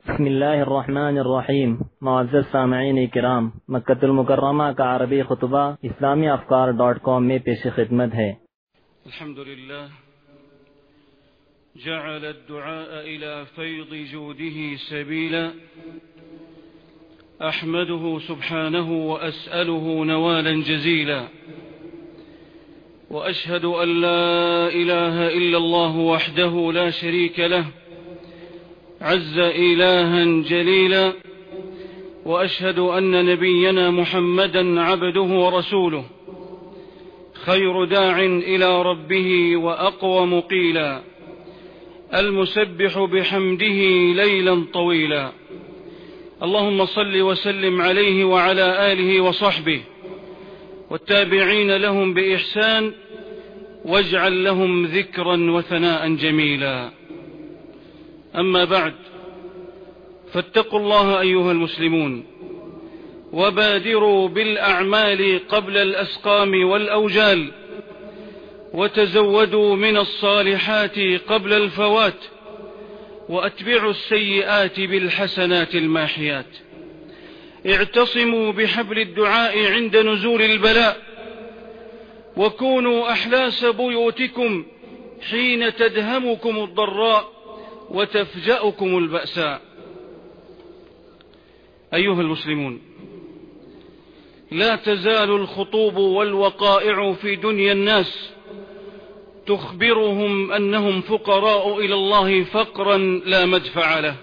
بسم الله الرحمن الرحیم. معزز سامعین کرام، مکہ المکرمہ کا عربی خطبہ اسلامی افکار.com میں پیش خدمت ہے. الحمد لله جعل الدعاء إلى فيض جوده سبيلا، أحمده سبحانه وأسأله نوالا جزيلا، وأشهد أن لا إله إلا الله وحده لا شريك له عز إلها جليلا، وأشهد أن نبينا محمدا عبده ورسوله خير داع إلى ربه وأقوم قيلا، المسبح بحمده ليلا طويلا. اللهم صل وسلم عليه وعلى آله وصحبه والتابعين لهم بإحسان، واجعل لهم ذكرا وثناء جميلا. أما بعد، فاتقوا الله أيها المسلمون، وبادروا بالأعمال قبل الأسقام والأوجال، وتزودوا من الصالحات قبل الفوات، وأتبعوا السيئات بالحسنات الماحيات. اعتصموا بحبل الدعاء عند نزول البلاء، وكونوا أحلاس بيوتكم حين تدهمكم الضراء وتفجأكم البأساء. أيها المسلمون، لا تزال الخطوب والوقائع في دنيا الناس تخبرهم أنهم فقراء إلى الله فقرا لا مدفع له،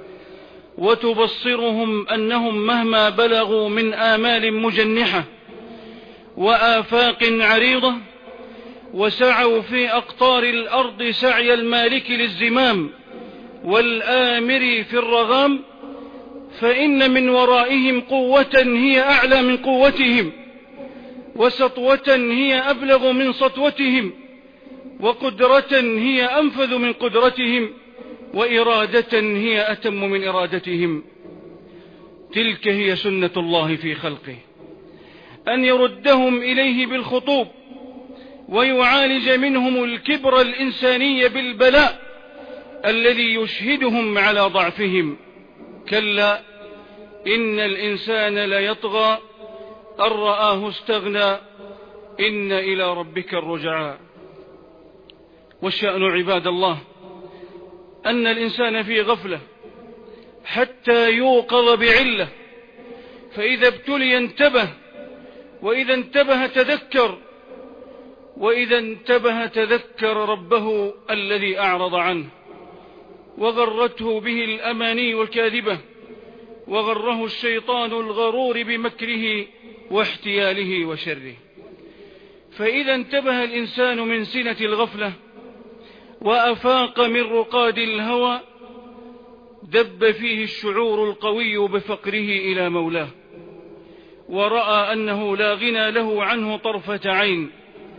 وتبصرهم أنهم مهما بلغوا من آمال مجنحة وآفاق عريضة وسعوا في أقطار الأرض سعي المالك للزمام والآمر في الرغام، فإن من ورائهم قوة هي أعلى من قوتهم، وسطوة هي أبلغ من سطوتهم، وقدرة هي أنفذ من قدرتهم، وإرادة هي أتم من إرادتهم. تلك هي سنة الله في خلقه، أن يردهم إليه بالخطوب، ويعالج منهم الكبر الإنساني بالبلاء الذي يشهدهم على ضعفهم. كلا إن الإنسان ليطغى أن رآه استغنى، إن إلى ربك الرجعى. والشأن عباد الله أن الإنسان في غفلة حتى يوقظ بعلة، فإذا ابتلي انتبه، وإذا انتبه تذكر، وإذا انتبه تذكر ربه الذي أعرض عنه، وغرته به الأماني والكاذبة، وغره الشيطان الغرور بمكره واحتياله وشره. فإذا انتبه الإنسان من سنة الغفلة وأفاق من رقاد الهوى، دب فيه الشعور القوي بفقره إلى مولاه، ورأى أنه لا غنى له عنه طرفة عين،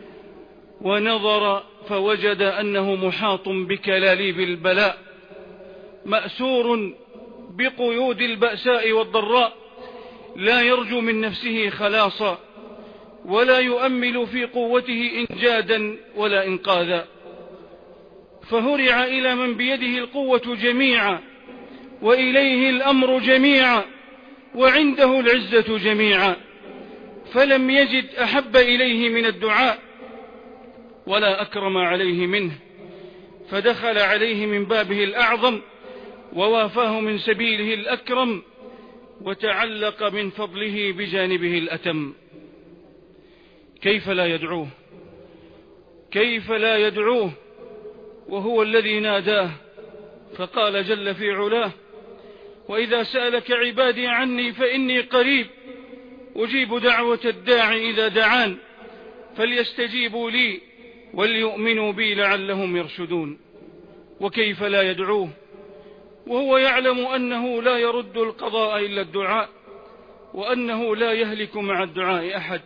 ونظر فوجد أنه محاط بكلاليب البلاء، مأسور بقيود البأساء والضراء، لا يرجو من نفسه خلاصا، ولا يؤمل في قوته إنجادا ولا إنقاذا، فهرع إلى من بيده القوة جميعا، وإليه الأمر جميعا، وعنده العزة جميعا، فلم يجد أحب إليه من الدعاء ولا أكرم عليه منه، فدخل عليه من بابه الأعظم، ووافاه من سبيله الأكرم، وتعلق من فضله بجانبه الأتم. كيف لا يدعوه؟ كيف لا يدعوه وهو الذي ناداه؟ فقال جل في علاه: وإذا سألك عبادي عني فإني قريب أجيب دعوة الداعي إذا دعان، فليستجيبوا لي وليؤمنوا بي لعلهم يرشدون. وكيف لا يدعوه وهو يعلم أنه لا يرد القضاء إلا الدعاء، وأنه لا يهلك مع الدعاء أحد؟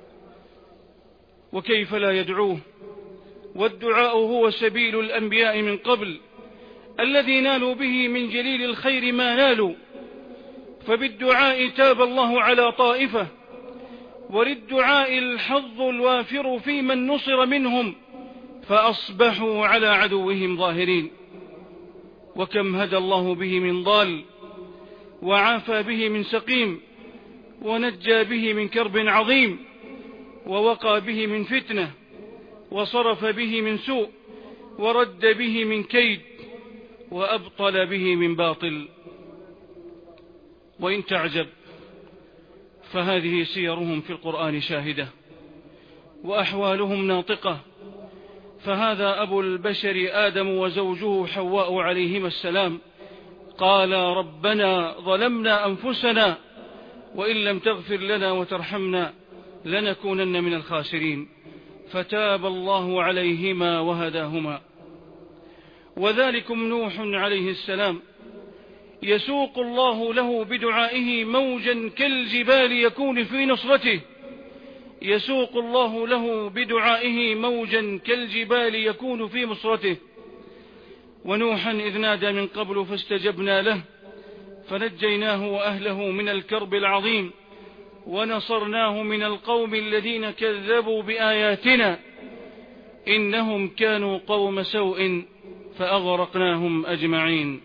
وكيف لا يدعوه والدعاء هو سبيل الأنبياء من قبل الذي نالوا به من جليل الخير ما نالوا، فبالدعاء تاب الله على طائفة، وللدعاء الحظ الوافر في من نصر منهم، فأصبحوا على عدوهم ظاهرين. وكم هدى الله به من ضال، وعافى به من سقيم، ونجى به من كرب عظيم، ووقى به من فتنة، وصرف به من سوء، ورد به من كيد، وأبطل به من باطل. وإن تعجب فهذه سيرهم في القرآن شاهدة، وأحوالهم ناطقة. فهذا أبو البشر آدم وزوجه حواء عليهما السلام قال: ربنا ظلمنا أنفسنا وإن لم تغفر لنا وترحمنا لنكونن من الخاسرين، فتاب الله عليهما وهداهما. وذلكم نوح عليه السلام يسوق الله له بدعائه موجا كالجبال يكون في نصرته، يسوق الله له بدعائه موجا كالجبال يكون في نصرته. ونوحا إذ نادى من قبل فاستجبنا له فنجيناه وأهله من الكرب العظيم، ونصرناه من القوم الذين كذبوا بآياتنا إنهم كانوا قوم سوء فأغرقناهم أجمعين.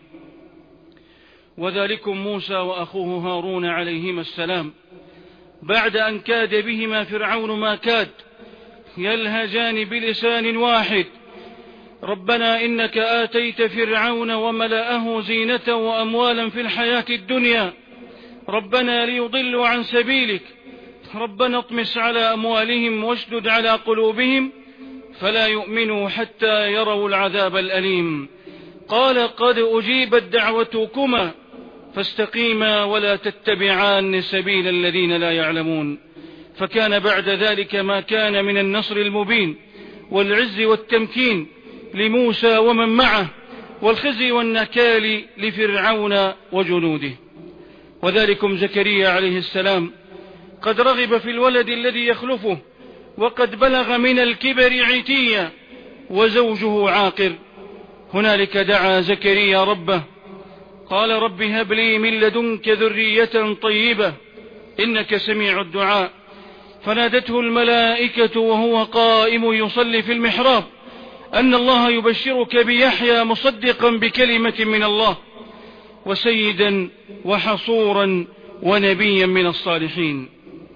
وذلكم موسى وأخوه هارون عليهما السلام بعد أن كاد بهما فرعون ما كاد يلهجان بلسان واحد: ربنا إنك آتيت فرعون وملأه زينة وأموالا في الحياة الدنيا، ربنا ليضلوا عن سبيلك، ربنا اطمس على أموالهم واشدد على قلوبهم فلا يؤمنوا حتى يروا العذاب الأليم. قال: قد أجيبت دعوتكما فاستقيما ولا تتبعان سبيل الذين لا يعلمون. فكان بعد ذلك ما كان من النصر المبين والعز والتمكين لموسى ومن معه، والخزي والنكال لفرعون وجنوده. وذلكم زكريا عليه السلام قد رغب في الولد الذي يخلفه، وقد بلغ من الكبر عتيا، وزوجه عاقر. هنالك دعا زكريا ربه قال: رب هب لي من لدنك ذرية طيبة إنك سميع الدعاء. فنادته الملائكة وهو قائم يصلي في المحراب أن الله يبشرك بيحيى مصدقا بكلمة من الله وسيدا وحصورا ونبيا من الصالحين.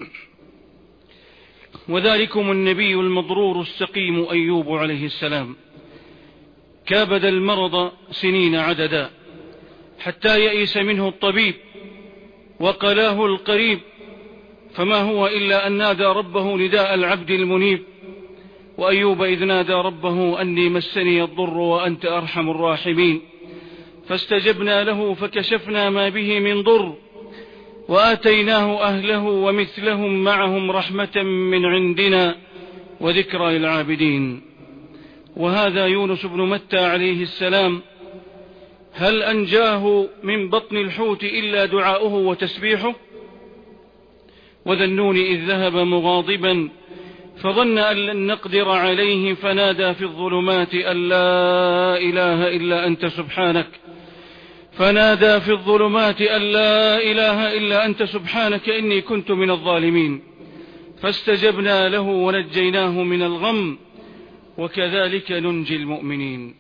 وذلكم النبي المضرور السقيم أيوب عليه السلام كابد المرض سنين عددا حتى يئس منه الطبيب وقلاه القريب، فما هو إلا أن نادى ربه نداء العبد المنيب. وأيوب إذ نادى ربه أني مسني الضر وأنت أرحم الراحمين، فاستجبنا له فكشفنا ما به من ضر وآتيناه أهله ومثلهم معهم رحمة من عندنا وذكرى للعابدين. وهذا يونس بن متى عليه السلام هل أنجاه من بطن الحوت إلا دعاؤه وتسبيحه؟ وذا النون إذ ذهب مغاضبا فظن أن لن نقدر عليه فنادى في الظلمات أن لا إله إلا أنت سبحانك، فنادى في الظلمات أن لا إله إلا أنت سبحانك إني كنت من الظالمين، فاستجبنا له ونجيناه من الغم وكذلك ننجي المؤمنين.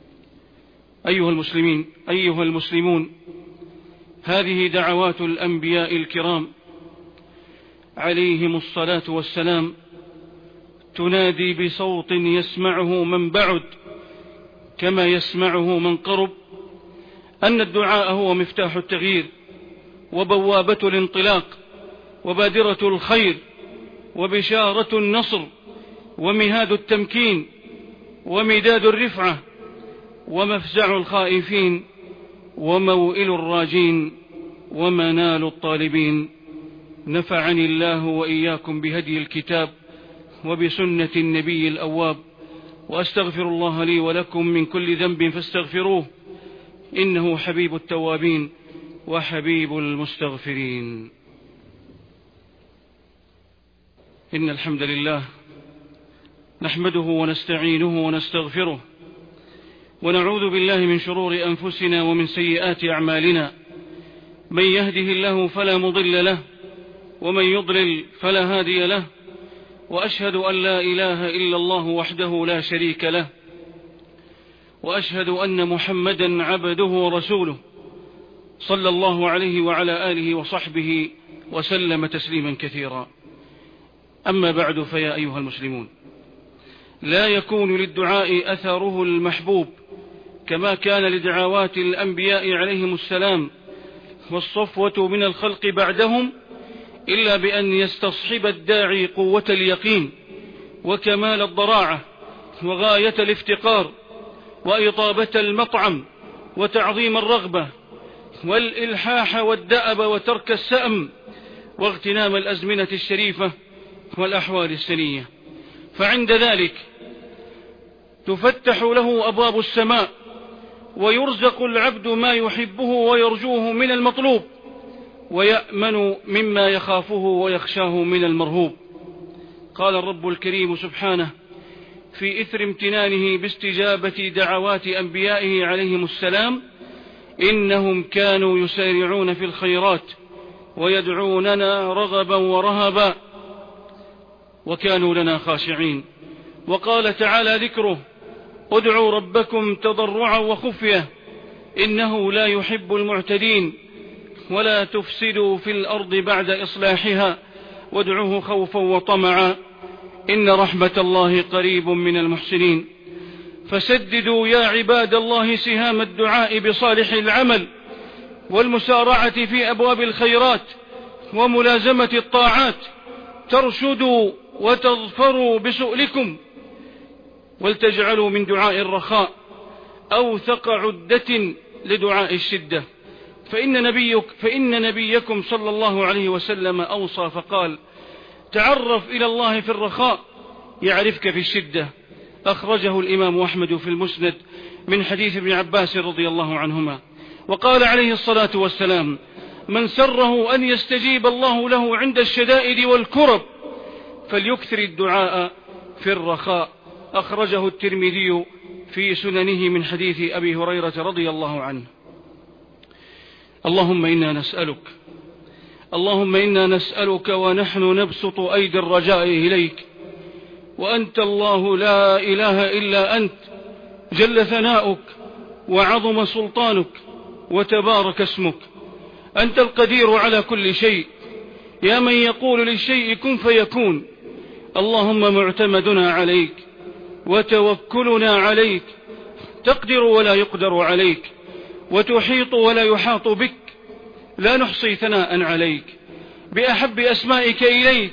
أيها المسلمون، هذه دعوات الأنبياء الكرام عليهم الصلاة والسلام تنادي بصوت يسمعه من بعد كما يسمعه من قرب أن الدعاء هو مفتاح التغيير وبوابة الانطلاق وبادرة الخير وبشارة النصر ومهاد التمكين ومداد الرفعة ومفزع الخائفين وموئل الراجين ومنال الطالبين. نفعني الله وإياكم بهدي الكتاب وبسنة النبي الأواب، وأستغفر الله لي ولكم من كل ذنب فاستغفروه إنه حبيب التوابين وحبيب المستغفرين. إن الحمد لله نحمده ونستعينه ونستغفره ونعوذ بالله من شرور أنفسنا ومن سيئات أعمالنا، من يهده الله فلا مضل له ومن يضلل فلا هادي له، وأشهد أن لا إله إلا الله وحده لا شريك له، وأشهد أن محمدا عبده ورسوله صلى الله عليه وعلى آله وصحبه وسلم تسليما كثيرا. أما بعد، فيا أيها المسلمون، لا يكون للدعاء أثره المحبوب كما كان لدعوات الأنبياء عليهم السلام والصفوة من الخلق بعدهم إلا بأن يستصحب الداعي قوة اليقين وكمال الضراعة وغاية الافتقار وإطابة المطعم وتعظيم الرغبة والإلحاح والدأب وترك السأم واغتنام الأزمنة الشريفة والأحوال السنية. فعند ذلك تفتح له أبواب السماء ويرزق العبد ما يحبه ويرجوه من المطلوب ويأمن مما يخافه ويخشاه من المرهوب. قال الرب الكريم سبحانه في إثر امتنانه باستجابة دعوات أنبيائه عليهم السلام: إنهم كانوا يسارعون في الخيرات ويدعوننا رغبا ورهبا وكانوا لنا خاشعين. وقال تعالى ذكره: ادعوا ربكم تضرعا وخفية إنه لا يحب المعتدين ولا تفسدوا في الأرض بعد إصلاحها وادعوه خوفا وطمعا إن رحمة الله قريب من المحسنين. فسددوا يا عباد الله سهام الدعاء بصالح العمل والمسارعة في أبواب الخيرات وملازمة الطاعات ترشدوا وتظفروا بسؤلكم، ولتجعلوا من دعاء الرخاء أوثق عدة لدعاء الشدة. فإن نبيكم صلى الله عليه وسلم أوصى فقال: تعرف إلى الله في الرخاء يعرفك في الشدة. أخرجه الإمام أحمد في المسند من حديث ابن عباس رضي الله عنهما. وقال عليه الصلاة والسلام: من سره أن يستجيب الله له عند الشدائد والكرب فليكثر الدعاء في الرخاء. أخرجه الترمذي في سننه من حديث أبي هريرة رضي الله عنه. اللهم إنا نسألك ونحن نبسط أيدي الرجاء إليك، وأنت الله لا إله إلا أنت، جل ثناؤك وعظم سلطانك وتبارك اسمك. أنت القدير على كل شيء، يا من يقول للشيء كن فيكون. اللهم معتمدنا عليك وتوكلنا عليك، تقدر ولا يقدر عليك، وتحيط ولا يحاط بك، لا نحصي ثناء عليك. بأحب أسمائك إليك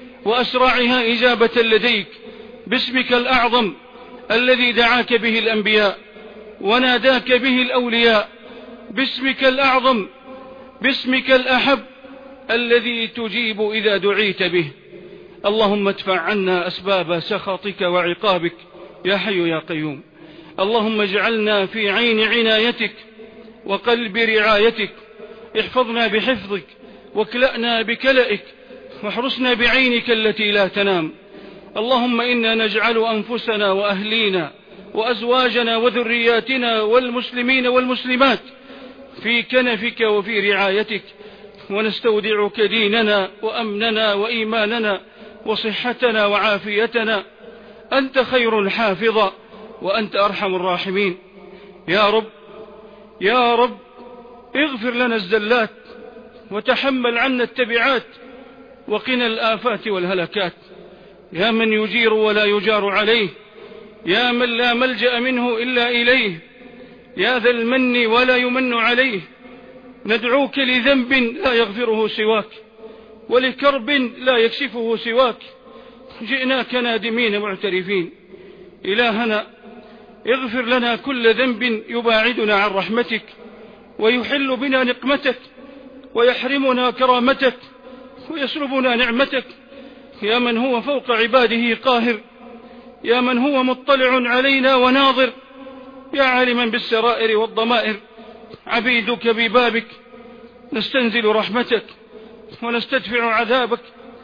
وأسرعها إجابة لديك، باسمك الأعظم الذي دعاك به الأنبياء وناداك به الأولياء، باسمك الأعظم، باسمك الأحب الذي تجيب إذا دعيت به. اللهم ادفع عنا أسباب سخطك وعقابك يا حي يا قيوم. اللهم اجعلنا في عين عنايتك وقلب رعايتك، احفظنا بحفظك واكلأنا بكلئك واحرسنا بعينك التي لا تنام. اللهم إنا نجعل أنفسنا وأهلينا وأزواجنا وذرياتنا والمسلمين والمسلمات في كنفك وفي رعايتك، ونستودعك ديننا وأمننا وإيماننا وصحتنا وعافيتنا. أنت خير الحافظ وأنت أرحم الراحمين. يا رب يا رب اغفر لنا الزلات وتحمل عنا التبعات وقنا الآفات والهلكات. يا من يجير ولا يجار عليه، يا من لا ملجأ منه إلا إليه، يا ذا المن ولا يمن عليه، ندعوك لذنب لا يغفره سواك ولكرب لا يكشفه سواك. جئناك نادمين معترفين. إلهنا اغفر لنا كل ذنب يباعدنا عن رحمتك ويحل بنا نقمتك ويحرمنا كرامتك ويسلبنا نعمتك. يا من هو فوق عباده قاهر، يا من هو مطلع علينا وناظر، يا عالما بالسرائر والضمائر، عبيدك ببابك نستنزل رحمتك ونستدفع عذابك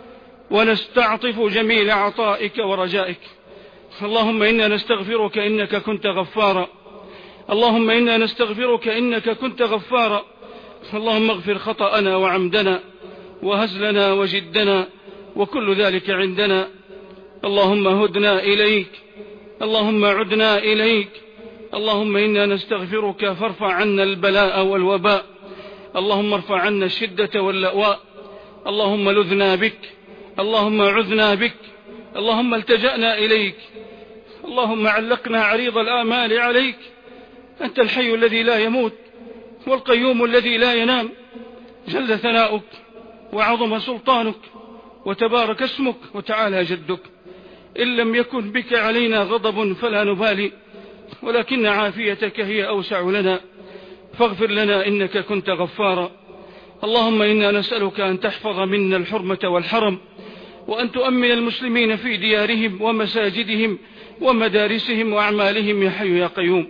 ونستعطف جميل عطائك ورجائك. اللهم إنا نستغفرك إنك كنت غفارا، اللهم إنا نستغفرك إنك كنت غفارا. اللهم اغفر خطأنا وعمدنا وهزلنا وجدنا وكل ذلك عندنا. اللهم هدنا إليك، اللهم عدنا إليك، اللهم إنا نستغفرك فارفع عنا البلاء والوباء. اللهم ارفع عنا الشدة واللأواء. اللهم لذنا بك، اللهم عذنا بك، اللهم التجأنا إليك، اللهم علقنا عريض الآمال عليك. أنت الحي الذي لا يموت والقيوم الذي لا ينام، جل ثناؤك وعظم سلطانك وتبارك اسمك وتعالى جدك. إن لم يكن بك علينا غضب فلا نبالي، ولكن عافيتك هي أوسع لنا، فاغفر لنا إنك كنت غفارا. اللهم إنا نسألك أن تحفظ منا الحرمة والحرم، وأن تؤمن المسلمين في ديارهم ومساجدهم ومدارسهم وأعمالهم يا حي يا قيوم.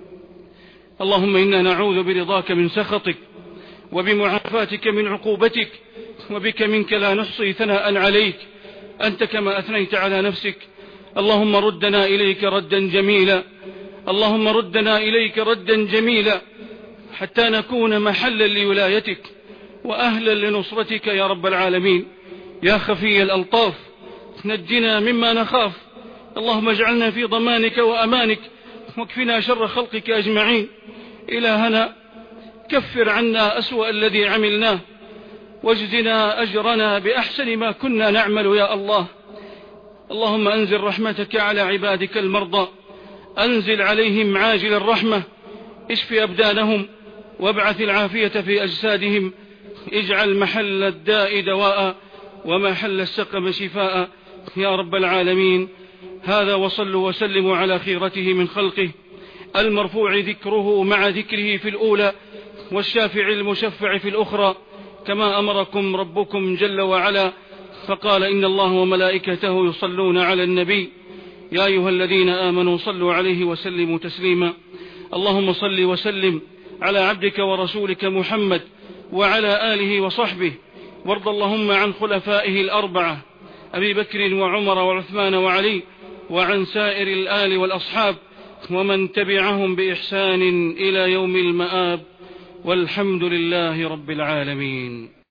اللهم إنا نعوذ برضاك من سخطك، وبمعافاتك من عقوبتك، وبك منك لا نحصي ثناء عليك أنت كما أثنيت على نفسك. اللهم ردنا إليك ردا جميلا، اللهم ردنا إليك ردا جميلا، حتى نكون محلا لولايتك وأهلا لنصرتك يا رب العالمين. يا خفي الألطاف نجنا مما نخاف، اللهم اجعلنا في ضمانك وأمانك، واكفنا شر خلقك أجمعين. إلهنا كفر عنا أسوأ الذي عملناه، واجزنا أجرنا بأحسن ما كنا نعمل يا الله. اللهم أنزل رحمتك على عبادك المرضى، أنزل عليهم عاجل الرحمة، اشف أبدانهم وابعث العافية في أجسادهم، اجعل محل الداء دواء ومحل السقم شفاء يا رب العالمين. هذا وصلوا وسلموا على خيرته من خلقه، المرفوع ذكره مع ذكره في الأولى، والشافع المشفع في الأخرى، كما أمركم ربكم جل وعلا، فقال إن الله وملائكته يصلون على النبي يا أيها الذين آمنوا صلوا عليه وسلموا تسليما. اللهم صل وسلم على عبدك ورسولك محمد وعلى آله وصحبه، وارض اللهم عن خلفائه الأربعة أبي بكر وعمر وعثمان وعلي، وعن سائر الآل والأصحاب ومن تبعهم بإحسان إلى يوم المآب، والحمد لله رب العالمين.